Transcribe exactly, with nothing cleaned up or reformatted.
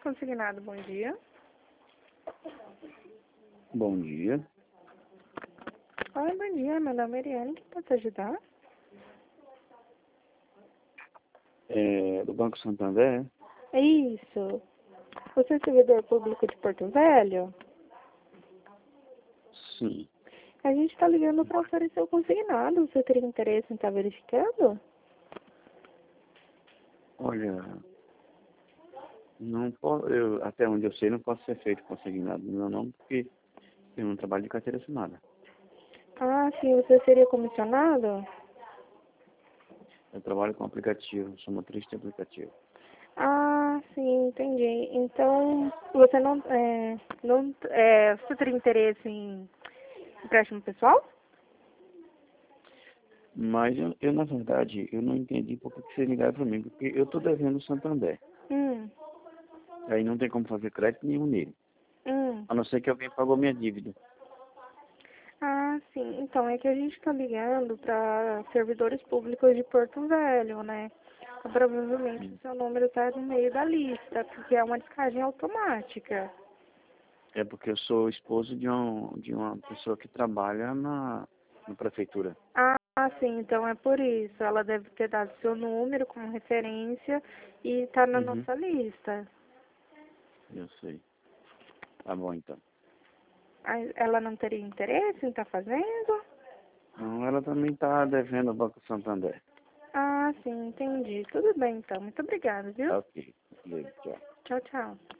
Consignado, bom dia. Bom dia. Oi, bom dia. Meu nome é Ariane. Que pode te ajudar? É, do Banco Santander? É isso. Você é servidor público de Porto Velho? Sim. A gente está ligando para oferecer o consignado. Você teria interesse em estar verificando? Olha, não po- eu, até onde eu sei, não posso ser feito consignado no meu nome, porque eu não trabalho de carteira assinada. Ah, sim. Você seria comissionado? Eu trabalho com aplicativo, sou motorista de aplicativo. Ah, sim. Entendi. Então, você não... É, não é, você teria interesse em empréstimo pessoal? Mas eu, eu, na verdade, eu não entendi por que que vocês ligaram para mim, porque eu estou devendo o Santander. Hum. Aí não tem como fazer crédito nenhum nele, Hum. a não ser que alguém pagou minha dívida. Ah, sim. Então, é que a gente está ligando para servidores públicos de Porto Velho, né? Então, provavelmente o Hum. seu número está no meio da lista, porque é uma descagem automática. É porque eu sou esposo de, um, de uma pessoa que trabalha na, na prefeitura. Ah, sim. Então é por isso. Ela deve ter dado seu número como referência e está na Uhum. nossa lista. Eu sei. Tá bom, então. Ah, ela não teria interesse em estar fazendo? Não, ela também está devendo ao Banco Santander. Ah, sim. Entendi. Tudo bem, então. Muito obrigada, viu? Tá ok. Beleza, tchau. Tchau, tchau.